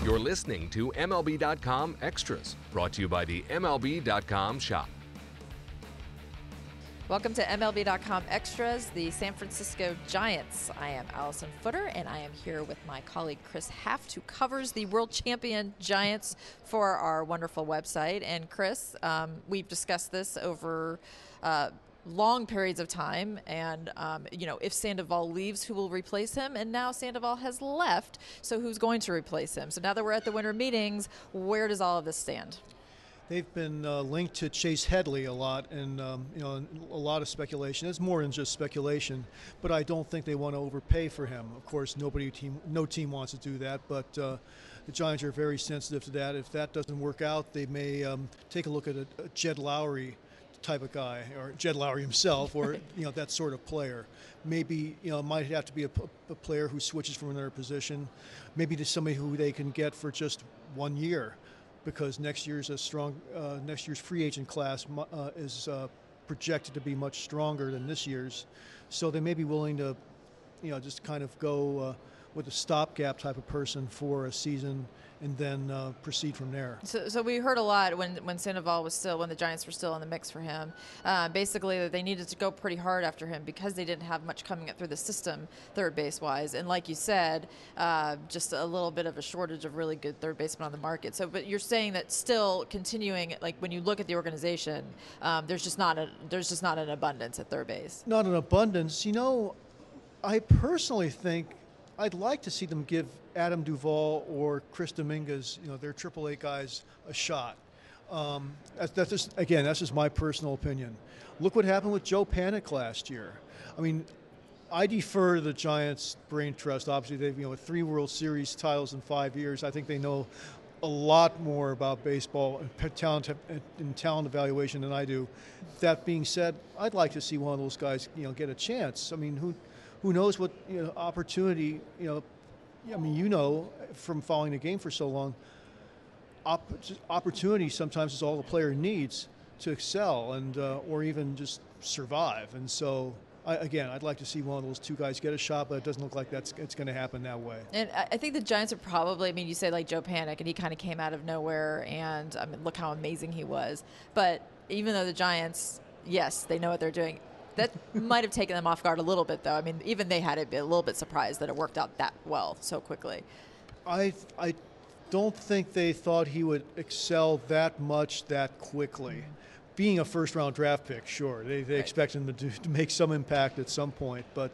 You're listening to MLB.com Extras, brought to you by the MLB.com shop. Welcome to MLB.com Extras, the San Francisco Giants. I am Allison Footer, and I am here with my colleague Chris Haft, who covers the world champion Giants for our wonderful website. And Chris, we've discussed this over long periods of time, and if Sandoval leaves, who will replace him? And now Sandoval has left, so who's going to replace him? So now that we're at the winter meetings, where does all of this stand? They've been linked to Chase Headley a lot, and a lot of speculation. It's more than just speculation, but I don't think they want to overpay for him. Of course, no team wants to do that, but the Giants are very sensitive to that. If that doesn't work out, they may take a look at a Jed Lowry type of guy, or Jed Lowry himself, or that sort of player. Maybe it might have to be a player who switches from another position. Maybe to somebody who they can get for just 1 year, because next year's free agent class is projected to be much stronger than this year's. So they may be willing to, just kind of go with a stopgap type of person for a season and then proceed from there. So we heard a lot when Sandoval was when the Giants were still in the mix for him, basically that they needed to go pretty hard after him because they didn't have much coming up through the system third base wise. And like you said, just a little bit of a shortage of really good third basemen on the market. So, but you're saying that still continuing, like when you look at the organization, there's just not an abundance at third base. Not an abundance. I personally think I'd like to see them give Adam Duvall or Chris Dominguez, their AAA guys, a shot. That's just my personal opinion. Look what happened with Joe Panik last year. I mean, I defer to the Giants' brain trust. Obviously, they've 3 World Series titles in 5 years. I think they know a lot more about baseball and talent evaluation than I do. That being said, I'd like to see one of those guys, get a chance. I mean, who knows what opportunity, from following the game for so long, opportunity sometimes is all the player needs to excel and or even just survive. And so, I'd like to see one of those 2 guys get a shot, but it doesn't look like it's going to happen that way. And I think the Giants are probably, you say like Joe Panik, and he kind of came out of nowhere, and look how amazing he was. But even though the Giants, yes, they know what they're doing, that might have taken them off guard a little bit, though. Even they had to be a little bit surprised that it worked out that well so quickly. I don't think they thought he would excel that much that quickly. Being a first-round draft pick, sure, they right. Expect him to make some impact at some point. But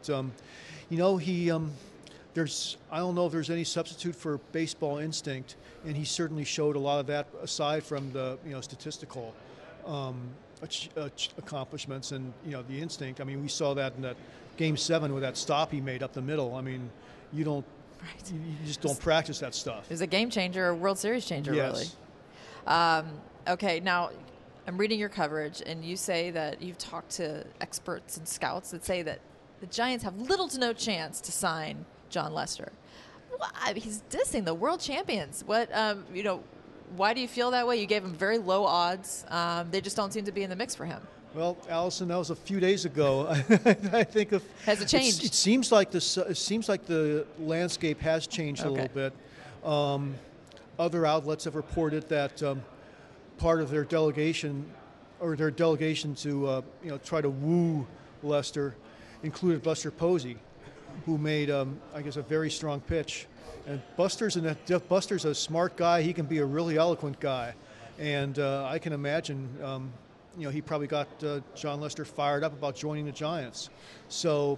there's I don't know if there's any substitute for baseball instinct, and he certainly showed a lot of that aside from the statistical accomplishments and the instinct. We saw that in that Game 7 with that stop he made up the middle. You just don't practice that stuff. It was a game changer, a World Series changer, yes. Really. Okay, now I'm reading your coverage, and you say that you've talked to experts and scouts that say that the Giants have little to no chance to sign Jon Lester. Well, he's dissing the world champions. What why do you feel that way? You gave him very low odds. They just don't seem to be in the mix for him. Well, Allison, that was a few days ago. I think has it changed? It seems like the landscape has changed a little bit. Other outlets have reported that part of their delegation to try to woo Lester included Buster Posey, who made a very strong pitch. And Buster's a smart guy. He can be a really eloquent guy, and I can imagine he probably got Jon Lester fired up about joining the Giants. So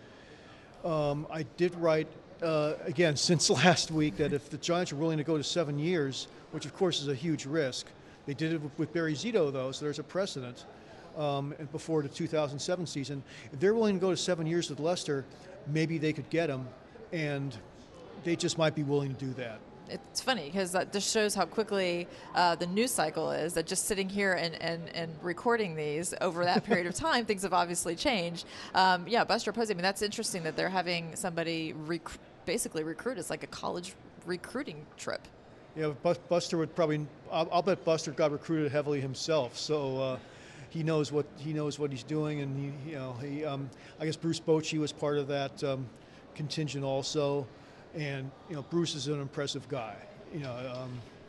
I did write again since last week that if the Giants are willing to go to 7 years, which of course is a huge risk, they did it with Barry Zito though, so there's a precedent. Before the 2007 season, if they're willing to go to 7 years with Lester, maybe they could get him, and they just might be willing to do that. It's funny because that just shows how quickly the news cycle is, that just sitting here and recording these over that period of time, things have obviously changed. Buster Posey, that's interesting that they're having somebody basically recruit. It's like a college recruiting trip. Yeah, Buster would probably, I'll bet Buster got recruited heavily himself. So he knows what he's doing, and I guess Bruce Bochy was part of that contingent also. And Bruce is an impressive guy, you know,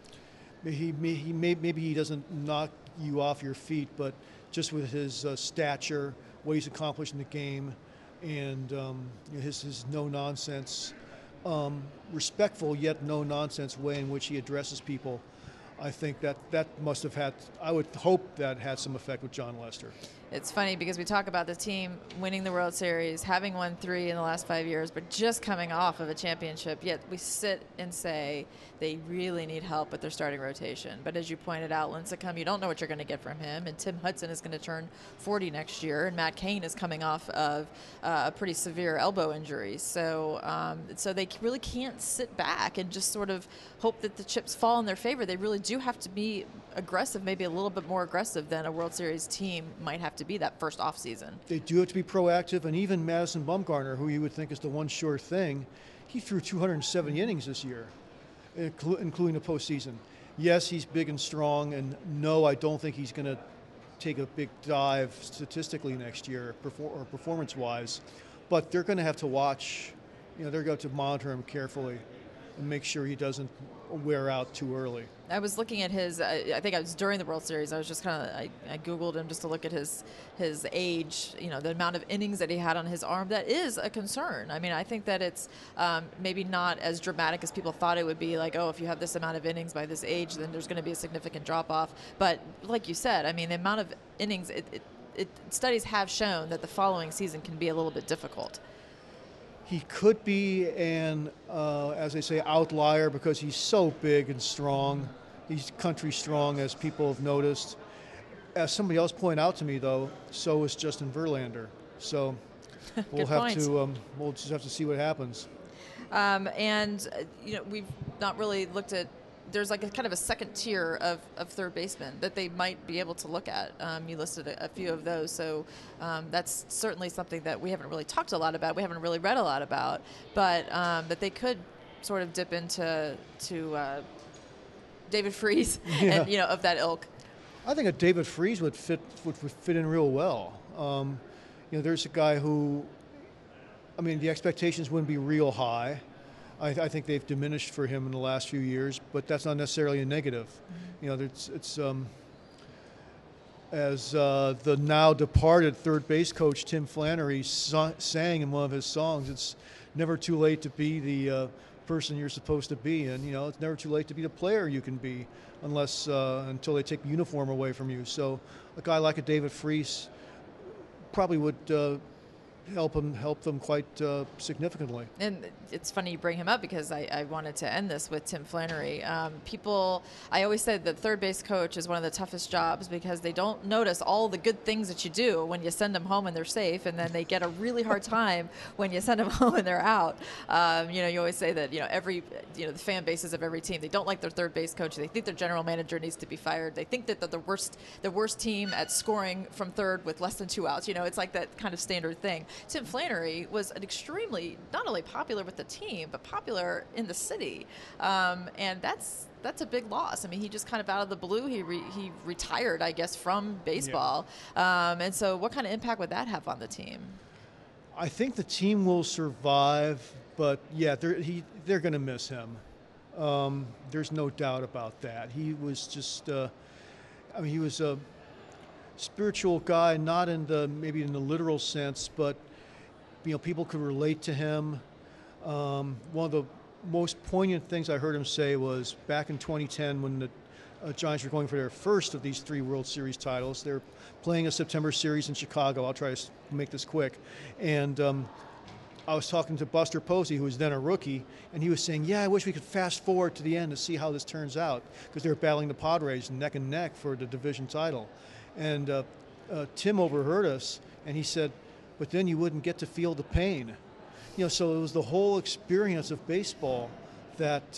maybe he doesn't knock you off your feet, but just with his stature, what he's accomplished in the game, and his no-nonsense, respectful yet no-nonsense way in which he addresses people, I think that must have had, I would hope that had some effect with Jon Lester. It's funny because we talk about the team winning the World Series, having won 3 in the last 5 years, but just coming off of a championship, yet we sit and say they really need help with their starting rotation. But as you pointed out, Lincecum, you don't know what you're going to get from him, and Tim Hudson is going to turn 40 next year, and Matt Cain is coming off of a pretty severe elbow injury. So they really can't sit back and just sort of hope that the chips fall in their favor. They really do have to be aggressive, maybe a little bit more aggressive than a World Series team might have to be that first off season. They do have to be proactive, and even Madison Bumgarner, who you would think is the one sure thing, he threw 270 innings this year, including the postseason. Yes, he's big and strong, and no, I don't think he's going to take a big dive statistically next year, or performance-wise, but they're going to have to watch, they're going to have to monitor him carefully and make sure he doesn't wear out too early. I was looking at his, I think it was during the World Series, I was just kind of, I Googled him just to look at his age, the amount of innings that he had on his arm. That is a concern. I mean, I think that it's maybe not as dramatic as people thought it would be, like, oh, if you have this amount of innings by this age, then there's going to be a significant drop-off. But like you said, I mean, the amount of innings, studies have shown that the following season can be a little bit difficult. He could be an, as they say, outlier because he's so big and strong. He's country strong, as people have noticed. As somebody else pointed out to me, though, so is Justin Verlander. So we'll just have to see what happens. We've not really looked at. There's like a kind of a second tier of third basemen that they might be able to look at. You listed a few of those, so that's certainly something that we haven't really talked a lot about. We haven't really read a lot about, but that they could sort of dip into David Freese, yeah. and of that ilk. I think a David Freese would fit in real well. There's a guy who, I mean, the expectations wouldn't be real high. I think they've diminished for him in the last few years, but that's not necessarily a negative. Mm-hmm. As the now departed third base coach Tim Flannery sang in one of his songs, it's never too late to be the person you're supposed to be, and it's never too late to be the player you can be, until they take the uniform away from you. So a guy like a David Freese probably would help them quite significantly. And it's funny you bring him up because I wanted to end this with Tim Flannery. I always said that third base coach is one of the toughest jobs because they don't notice all the good things that you do when you send them home and they're safe, and then they get a really hard time when you send them home and they're out. You always say that the fan bases of every team, they don't like their third base coach. They think their general manager needs to be fired. They think that they're the worst team at scoring from third with less than 2 outs. It's like that kind of standard thing. Tim Flannery was an extremely, not only popular with the team, but popular in the city. And that's a big loss. I mean, he just kind of out of the blue, he retired, I guess, from baseball. Yeah. And so what kind of impact would that have on the team? I think the team will survive, but yeah, they're going to miss him. There's no doubt about that. He was just, he was a spiritual guy, not maybe in the literal sense, but people could relate to him. One of the most poignant things I heard him say was back in 2010 when the Giants were going for their first of these 3 World Series titles. They're playing a September series in Chicago. I'll try to make this quick. And I was talking to Buster Posey, who was then a rookie, and he was saying, yeah, I wish we could fast forward to the end to see how this turns out, because they were battling the Padres neck and neck for the division title. And Tim overheard us, and he said, but then you wouldn't get to feel the pain. So it was the whole experience of baseball that,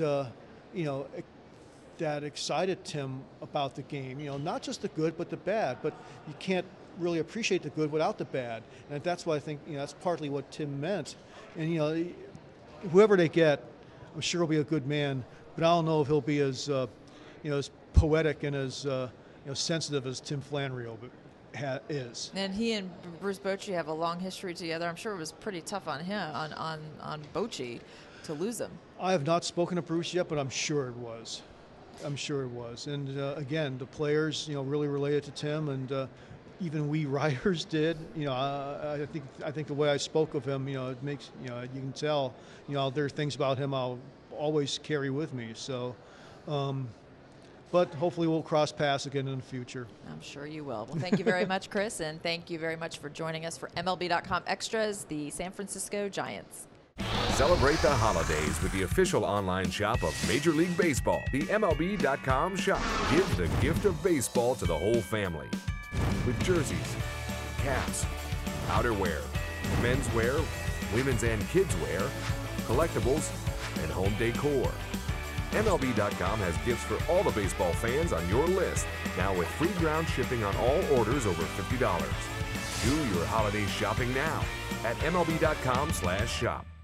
that excited Tim about the game. Not just the good, but the bad. But you can't really appreciate the good without the bad. And that's why I think, that's partly what Tim meant. And, whoever they get, I'm sure he'll be a good man, but I don't know if he'll be as, as poetic and as, sensitive as Tim Flannery is. And he and Bruce Bochy have a long history together. I'm sure it was pretty tough on him, on Bochy. to lose him. I have not spoken to Bruce yet, but I'm sure it was. I'm sure it was. And again, the players, really related to Tim, and even we writers did. I think the way I spoke of him, it makes, you can tell, there are things about him I'll always carry with me. So, but hopefully we'll cross paths again in the future. I'm sure you will. Well, thank you very much, Chris, and thank you very much for joining us for MLB.com Extras, the San Francisco Giants. Celebrate the holidays with the official online shop of Major League Baseball, the MLB.com shop. Give the gift of baseball to the whole family with jerseys, caps, outerwear, menswear, women's and kids wear, collectibles, and home decor. MLB.com has gifts for all the baseball fans on your list, now with free ground shipping on all orders over $50. Do your holiday shopping now at MLB.com/shop.